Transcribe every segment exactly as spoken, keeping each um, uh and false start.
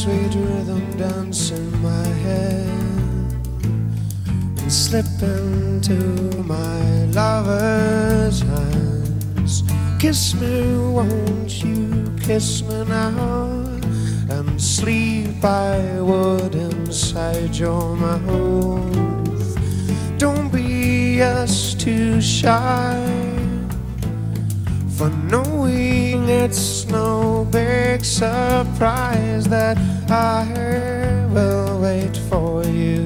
sweet rhythm dance in my head and slip into my lover's hands. Kiss me, won't you kiss me now, and sleep I would inside your mouth. Don't be just too shy, for knowing it's no big surprise that I will wait for you.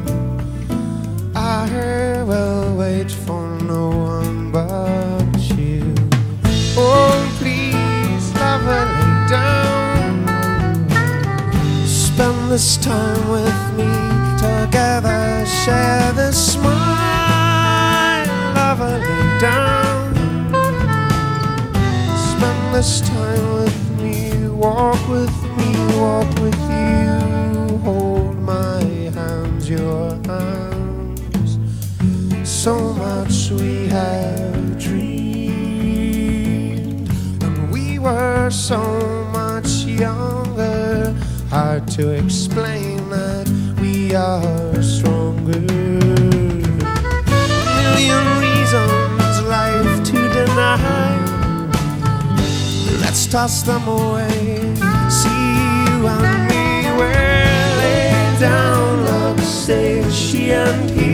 I will wait for no one but you. Oh, please, lover, lay down. Spend this time with me, together share this smile. Lover, lay down. Spend this time with me, walk with me, walk with you. Hold my hands, your hands. So much we have dreamed, and we were so much younger. Hard to explain that we are stronger. A million reasons life to deny, let's toss them away. See you and me, we're laid down, love stays she and he,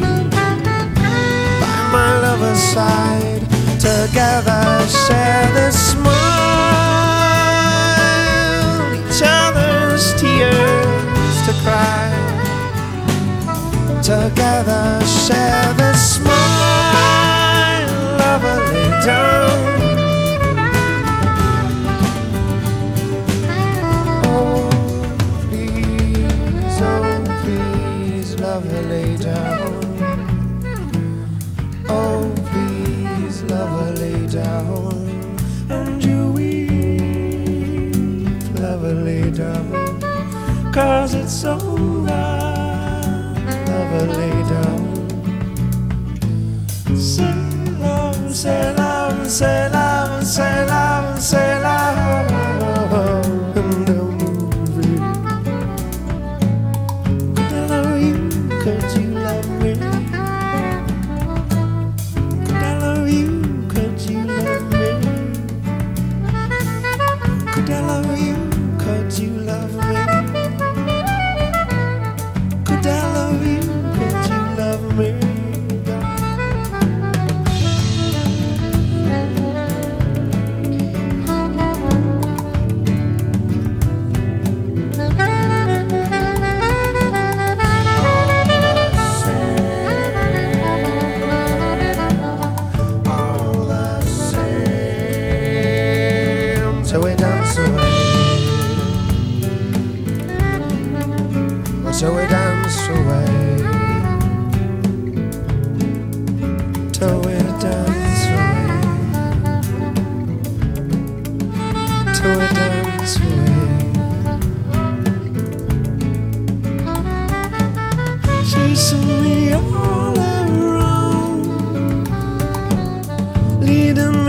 by my lover's side, together share this smile, each other's tears to cry, together share this smile. Lover, lay down. Lover, lay down. Oh, please, lover, lay down. And you weep, lover, lay down, 'cause it's over. Lover, lay down. Say love, say love, say love, say love, say love. And a movie. Could I love you? Could you love me? Could I love you? Could you love me? Could I love you? Could you love me? Could I love you? Could you love me? So we dance away, so we dance away, till we dance away, till we dance away. Chasing me all around, leading